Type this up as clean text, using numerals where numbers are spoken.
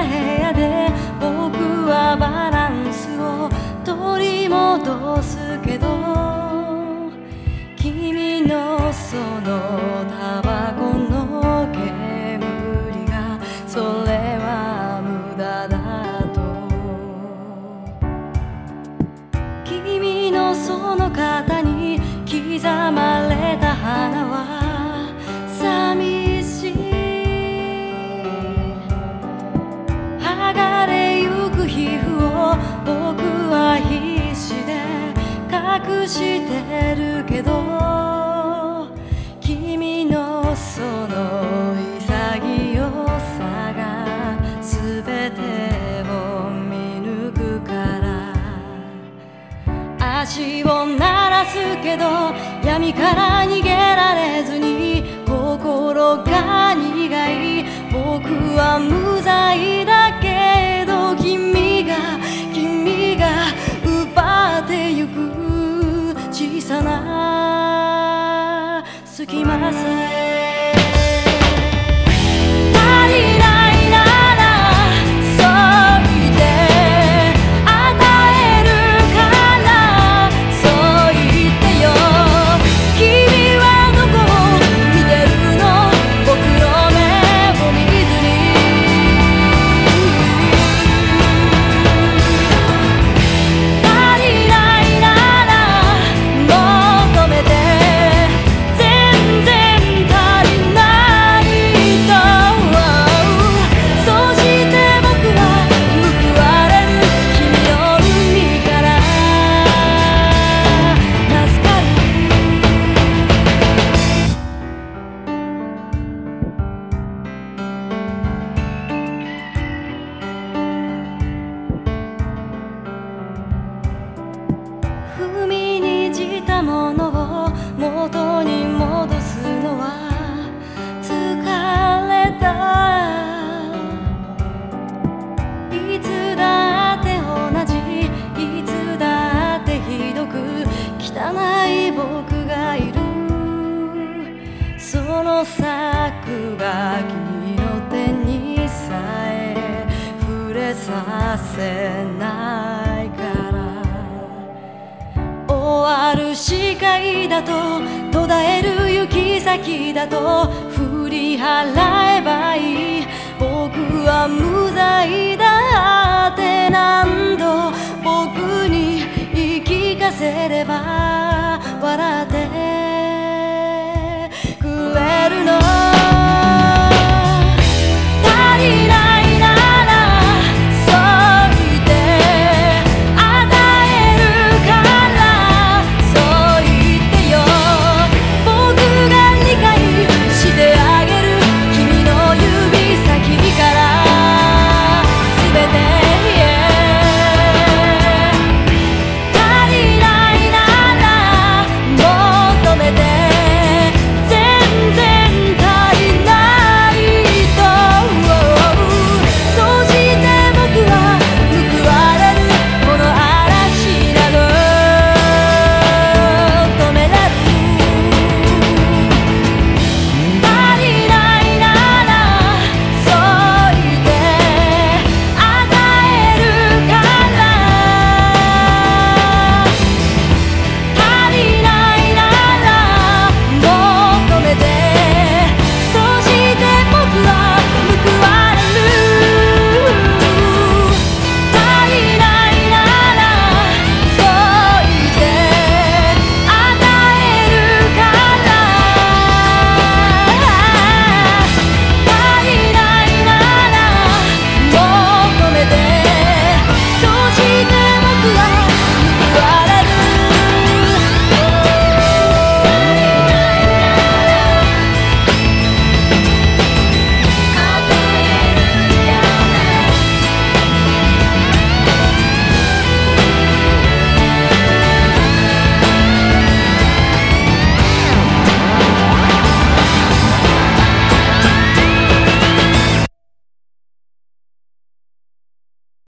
部屋で僕はバランスを取り戻すけど、君のそのタバコの煙がそれは無駄だと。君のその肩に刻まれた花は寂しい。剥がれゆく皮膚を僕は必死で隠してるけど、君のその潔さが全てを見抜くから、足を鳴らすけど闇から逃げられずに心が苦い。僕は無罪だけど君が奪ってゆく小さな隙間さえ足りないならそう言って与えるからそう言ってよ。君はどこを見てるの？僕の目を見ずに足りないなら求めて全然足りないと。そうして僕は報われる君の海から助かる。踏みにじたものを元に戻すのは疲れた。いつだって同じ、いつだってひどく汚い僕がいる。その策が君の手にさえ触れさせないから、終わる視界だと途絶える行き先だと振り払えばいい。僕は無罪だって何度僕に言い聞かせれば笑って